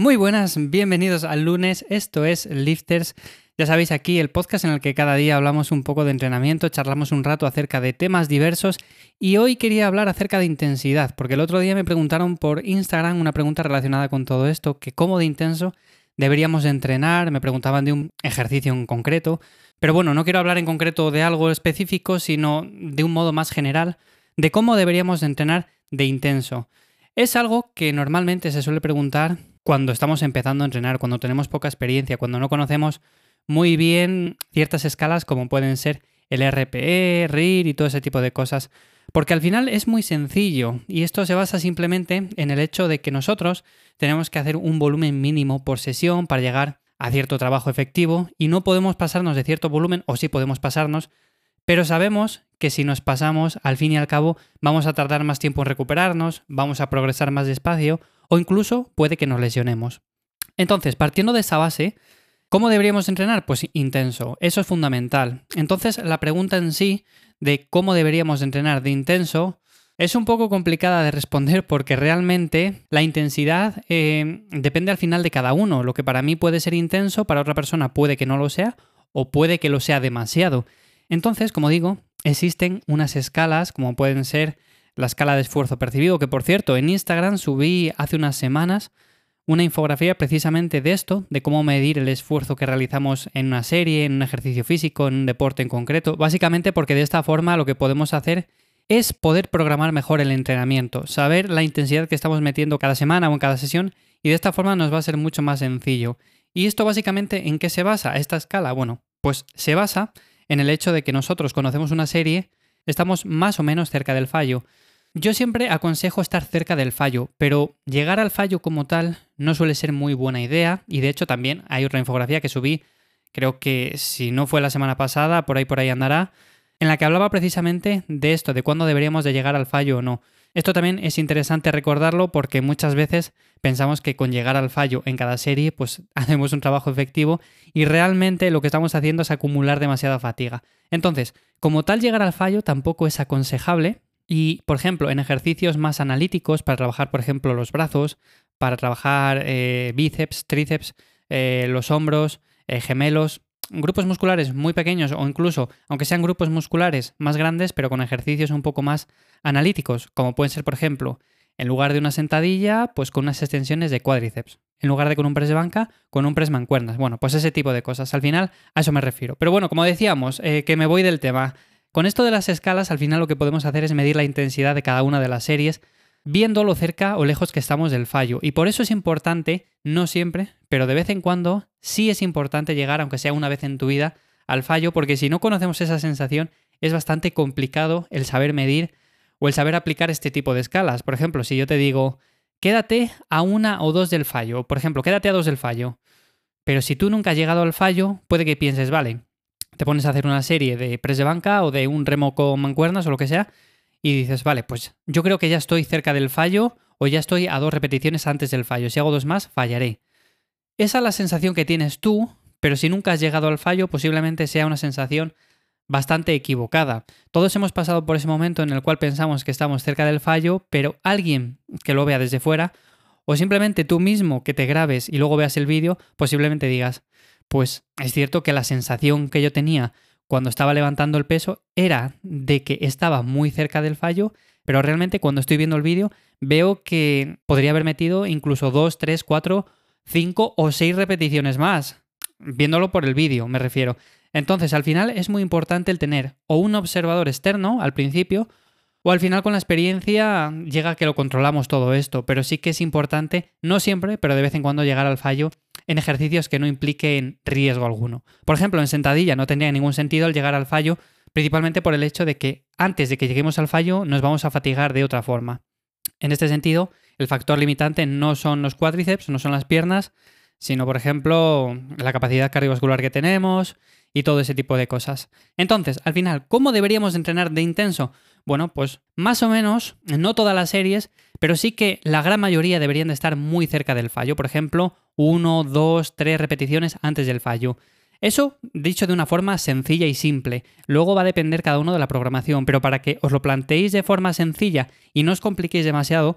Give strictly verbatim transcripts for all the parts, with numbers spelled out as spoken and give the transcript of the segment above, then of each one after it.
Muy buenas, bienvenidos al lunes, esto es Lifters. Ya sabéis, aquí el podcast en el que cada día hablamos un poco de entrenamiento, charlamos un rato acerca de temas diversos y hoy quería hablar acerca de intensidad, porque el otro día me preguntaron por Instagram una pregunta relacionada con todo esto, que cómo de intenso deberíamos entrenar, me preguntaban de un ejercicio en concreto, pero bueno, no quiero hablar en concreto de algo específico, sino de un modo más general, de cómo deberíamos entrenar de intenso. Es algo que normalmente se suele preguntar cuando estamos empezando a entrenar, cuando tenemos poca experiencia, cuando no conocemos muy bien ciertas escalas como pueden ser el R P E, R I R y todo ese tipo de cosas. Porque al final es muy sencillo y esto se basa simplemente en el hecho de que nosotros tenemos que hacer un volumen mínimo por sesión para llegar a cierto trabajo efectivo y no podemos pasarnos de cierto volumen, o sí podemos pasarnos, pero sabemos que si nos pasamos, al fin y al cabo, vamos a tardar más tiempo en recuperarnos, vamos a progresar más despacio o incluso puede que nos lesionemos. Entonces, partiendo de esa base, ¿cómo deberíamos entrenar? Pues intenso, eso es fundamental. Entonces, la pregunta en sí de cómo deberíamos entrenar de intenso es un poco complicada de responder porque realmente la intensidad eh, depende al final de cada uno. Lo que para mí puede ser intenso, para otra persona puede que no lo sea o puede que lo sea demasiado. Entonces, como digo, existen unas escalas como pueden ser la escala de esfuerzo percibido, que por cierto en Instagram subí hace unas semanas una infografía precisamente de esto, de cómo medir el esfuerzo que realizamos en una serie, en un ejercicio físico, en un deporte en concreto. Básicamente porque de esta forma lo que podemos hacer es poder programar mejor el entrenamiento, saber la intensidad que estamos metiendo cada semana o en cada sesión y de esta forma nos va a ser mucho más sencillo. ¿Y esto básicamente en qué se basa esta escala? Bueno, pues se basa en el hecho de que nosotros conocemos una serie, estamos más o menos cerca del fallo. Yo siempre aconsejo estar cerca del fallo, pero llegar al fallo como tal no suele ser muy buena idea y de hecho también hay otra infografía que subí, creo que si no fue la semana pasada, por ahí por ahí andará, en la que hablaba precisamente de esto, de cuándo deberíamos de llegar al fallo o no. Esto también es interesante recordarlo porque muchas veces pensamos que con llegar al fallo en cada serie pues hacemos un trabajo efectivo y realmente lo que estamos haciendo es acumular demasiada fatiga. Entonces, como tal llegar al fallo tampoco es aconsejable y, por ejemplo, en ejercicios más analíticos para trabajar, por ejemplo, los brazos, para trabajar eh, bíceps, tríceps, eh, los hombros, eh, gemelos, grupos musculares muy pequeños o incluso, aunque sean grupos musculares más grandes, pero con ejercicios un poco más analíticos, como pueden ser, por ejemplo, en lugar de una sentadilla, pues con unas extensiones de cuádriceps. En lugar de con un press de banca, con un press mancuernas. Bueno, pues ese tipo de cosas. Al final, a eso me refiero. Pero bueno, como decíamos, eh, que me voy del tema. Con esto de las escalas, al final lo que podemos hacer es medir la intensidad de cada una de las series, viendo lo cerca o lejos que estamos del fallo. Y por eso es importante, no siempre, pero de vez en cuando, sí es importante llegar, aunque sea una vez en tu vida, al fallo, porque si no conocemos esa sensación, es bastante complicado el saber medir o el saber aplicar este tipo de escalas. Por ejemplo, si yo te digo, quédate a una o dos del fallo, por ejemplo, quédate a dos del fallo, pero si tú nunca has llegado al fallo, puede que pienses, vale, te pones a hacer una serie de press de banca o de un remo con mancuernas o lo que sea, y dices, vale, pues yo creo que ya estoy cerca del fallo o ya estoy a dos repeticiones antes del fallo. Si hago dos más, fallaré. Esa es la sensación que tienes tú, pero si nunca has llegado al fallo, posiblemente sea una sensación bastante equivocada. Todos hemos pasado por ese momento en el cual pensamos que estamos cerca del fallo, pero alguien que lo vea desde fuera, o simplemente tú mismo que te grabes y luego veas el vídeo, posiblemente digas, pues es cierto que la sensación que yo tenía cuando estaba levantando el peso era de que estaba muy cerca del fallo, pero realmente cuando estoy viendo el vídeo veo que podría haber metido incluso dos, tres, cuatro, cinco o seis repeticiones más, viéndolo por el vídeo me refiero. Entonces al final es muy importante el tener o un observador externo al principio o al final con la experiencia llega que lo controlamos todo esto, pero sí que es importante, no siempre, pero de vez en cuando llegar al fallo en ejercicios que no impliquen riesgo alguno. Por ejemplo, en sentadilla no tendría ningún sentido el llegar al fallo, principalmente por el hecho de que antes de que lleguemos al fallo nos vamos a fatigar de otra forma. En este sentido, el factor limitante no son los cuádriceps, no son las piernas, sino, por ejemplo, la capacidad cardiovascular que tenemos y todo ese tipo de cosas. Entonces, al final, ¿cómo deberíamos entrenar de intenso? Bueno, pues más o menos, no todas las series, pero sí que la gran mayoría deberían de estar muy cerca del fallo. Por ejemplo, uno, dos, tres repeticiones antes del fallo. Eso dicho de una forma sencilla y simple. Luego va a depender cada uno de la programación, pero para que os lo planteéis de forma sencilla y no os compliquéis demasiado,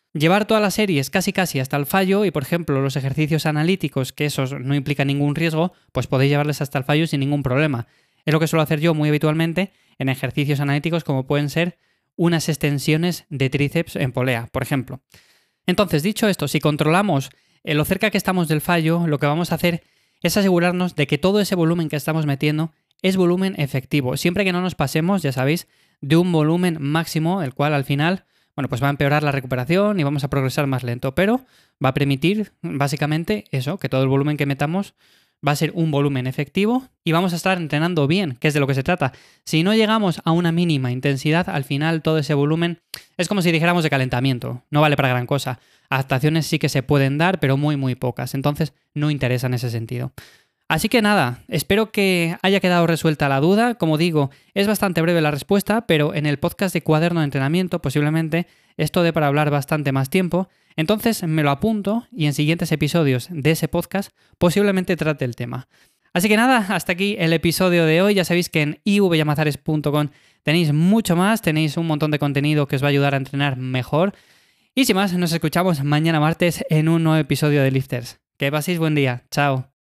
Llevar todas las series casi casi hasta el fallo y, por ejemplo, los ejercicios analíticos, que esos no implican ningún riesgo, pues podéis llevarles hasta el fallo sin ningún problema. Es lo que suelo hacer yo muy habitualmente en ejercicios analíticos como pueden ser unas extensiones de tríceps en polea, por ejemplo. Entonces, dicho esto, si controlamos lo cerca que estamos del fallo, lo que vamos a hacer es asegurarnos de que todo ese volumen que estamos metiendo es volumen efectivo, siempre que no nos pasemos, ya sabéis, de un volumen máximo, el cual al final, bueno, pues va a empeorar la recuperación y vamos a progresar más lento, pero va a permitir básicamente eso, que todo el volumen que metamos va a ser un volumen efectivo y vamos a estar entrenando bien, que es de lo que se trata. Si no llegamos a una mínima intensidad, al final todo ese volumen es como si dijéramos de calentamiento, no vale para gran cosa. Adaptaciones sí que se pueden dar, pero muy muy pocas, entonces no interesa en ese sentido. Así que nada, espero que haya quedado resuelta la duda. Como digo, es bastante breve la respuesta, pero en el podcast de Cuaderno de Entrenamiento posiblemente esto dé para hablar bastante más tiempo. Entonces me lo apunto y en siguientes episodios de ese podcast posiblemente trate el tema. Así que nada, hasta aquí el episodio de hoy. Ya sabéis que en i v llamazares punto com tenéis mucho más, tenéis un montón de contenido que os va a ayudar a entrenar mejor. Y sin más, nos escuchamos mañana martes en un nuevo episodio de Lifters. Que paséis buen día. Chao.